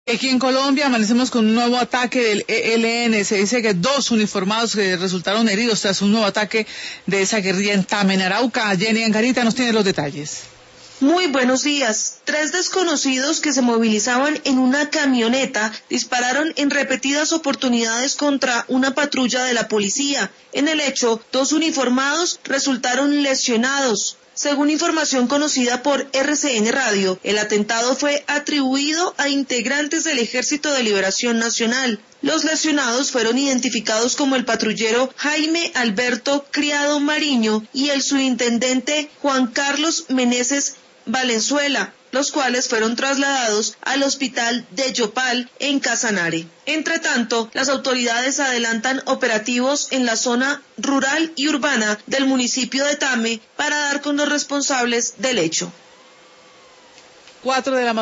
Aquí en Colombia amanecemos con un nuevo ataque del ELN. Se dice que 2 uniformados resultaron heridos tras un nuevo ataque de esa guerrilla en Tame, en Arauca. Jenny Angarita nos tiene los detalles. Muy buenos días. 3 desconocidos que se movilizaban en una camioneta dispararon en repetidas oportunidades contra una patrulla de la policía. En el hecho, 2 uniformados resultaron lesionados. Según información conocida por RCN Radio, el atentado fue atribuido a integrantes del Ejército de Liberación Nacional. Los lesionados fueron identificados como el patrullero Jaime Alberto Criado Mariño y el subintendente Juan Carlos Meneses Valenzuela, los cuales fueron trasladados al hospital de Yopal en Casanare. Entre tanto, las autoridades adelantan operativos en la zona rural y urbana del municipio de Tame para dar con los responsables del hecho. 4 de la